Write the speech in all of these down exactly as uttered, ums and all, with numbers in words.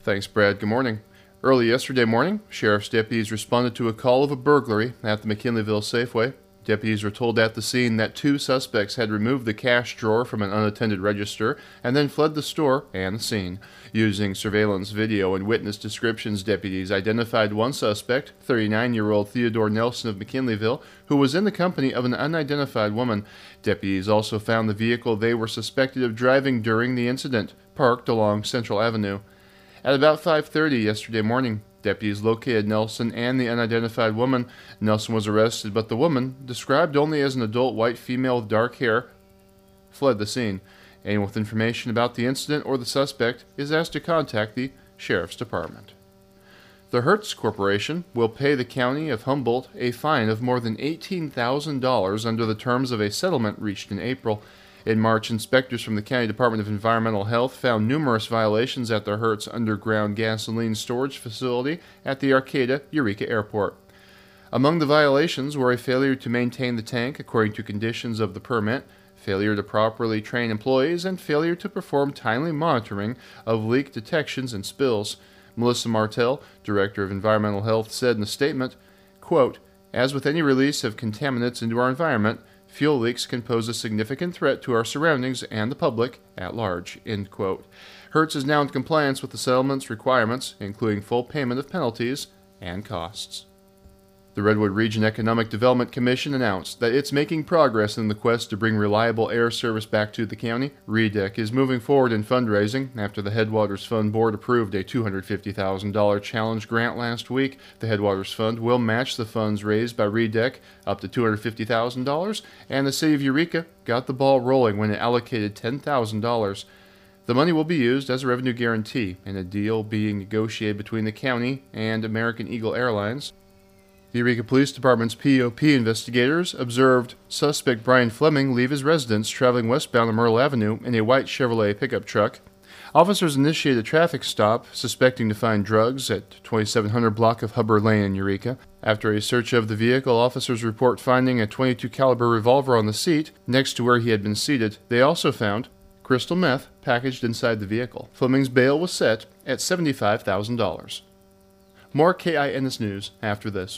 Thanks, Brad. Good morning. Early yesterday morning, sheriff's deputies responded to a call of a burglary at the McKinleyville Safeway. Deputies were told at the scene that two suspects had removed the cash drawer from an unattended register and then fled the store and the scene. Using surveillance video and witness descriptions, deputies identified one suspect, thirty-nine-year-old Theodore Nelson of McKinleyville, who was in the company of an unidentified woman. Deputies also found the vehicle they were suspected of driving during the incident, parked along Central Avenue. At about five thirty yesterday morning, deputies located Nelson and the unidentified woman. Nelson was arrested, but the woman, described only as an adult white female with dark hair, fled the scene. Anyone with information about the incident or the suspect is asked to contact the Sheriff's Department. The Hertz Corporation will pay the County of Humboldt a fine of more than eighteen thousand dollars under the terms of a settlement reached in April. In March, inspectors from the County Department of Environmental Health found numerous violations at the Hertz underground gasoline storage facility at the Arcata Eureka Airport. Among the violations were a failure to maintain the tank according to conditions of the permit, failure to properly train employees, and failure to perform timely monitoring of leak detections and spills. Melissa Martell, Director of Environmental Health, said in a statement, quote, "As with any release of contaminants into our environment, fuel leaks can pose a significant threat to our surroundings and the public at large." End quote. Hertz is now in compliance with the settlement's requirements, including full payment of penalties and costs. The Redwood Region Economic Development Commission announced that it's making progress in the quest to bring reliable air service back to the county. R E D E C is moving forward in fundraising after the Headwaters Fund Board approved a two hundred fifty thousand dollars challenge grant last week. The Headwaters Fund will match the funds raised by R E D E C up to two hundred fifty thousand dollars, and the City of Eureka got the ball rolling when it allocated ten thousand dollars. The money will be used as a revenue guarantee in a deal being negotiated between the county and American Eagle Airlines. The Eureka Police Department's P O P investigators observed suspect Brian Fleming leave his residence traveling westbound on Myrtle Avenue in a white Chevrolet pickup truck. Officers initiated a traffic stop, suspecting to find drugs at twenty-seven hundred block of Hubbard Lane in Eureka. After a search of the vehicle, officers report finding a twenty-two caliber revolver on the seat next to where he had been seated. They also found crystal meth packaged inside the vehicle. Fleming's bail was set at seventy-five thousand dollars. More K I N S News after this.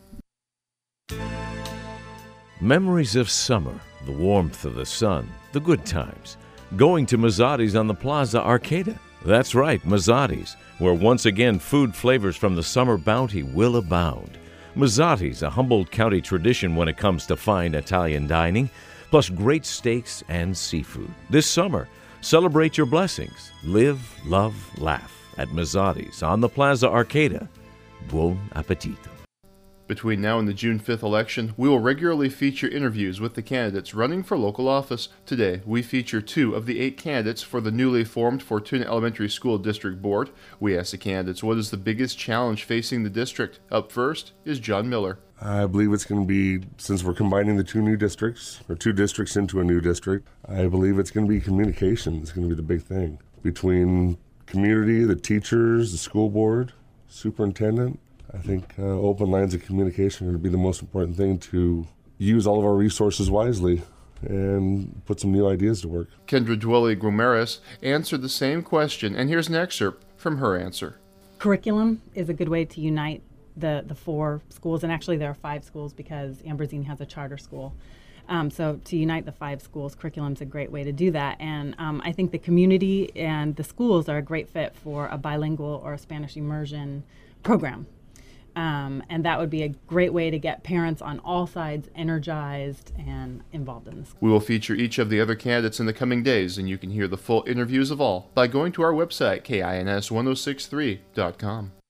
Memories of summer, the warmth of the sun, the good times. Going to Mazzotti on the Plaza Arcata. That's right, Mazzotti, where once again food flavors from the summer bounty will abound. Mazzotti, a Humboldt County tradition when it comes to fine Italian dining, plus great steaks and seafood. This summer, celebrate your blessings. Live, love, laugh at Mazzotti on the Plaza Arcata. Buon appetito. Between now and the June fifth election, we will regularly feature interviews with the candidates running for local office. Today, we feature two of the eight candidates for the newly formed Fortuna Elementary School District Board. We ask the candidates, what is the biggest challenge facing the district? Up first is John Miller. I believe it's going to be, since we're combining the two new districts, or two districts into a new district, I believe it's going to be communication. It's going to be the big thing between community, the teachers, the school board, superintendent. I think uh, open lines of communication are going to be the most important thing to use all of our resources wisely and put some new ideas to work. Kendra Dwelly Gromaris answered the same question, and here's an excerpt from her answer. Curriculum is a good way to unite the, the four schools, and actually there are five schools because Ambrosine has a charter school. Um, so to unite the five schools, curriculum is a great way to do that. And um, I think the community and the schools are a great fit for a bilingual or a Spanish immersion program. Um, and that would be a great way to get parents on all sides energized and involved in this. We will feature each of the other candidates in the coming days, and you can hear the full interviews of all by going to our website, K I N S ten sixty-three dot com.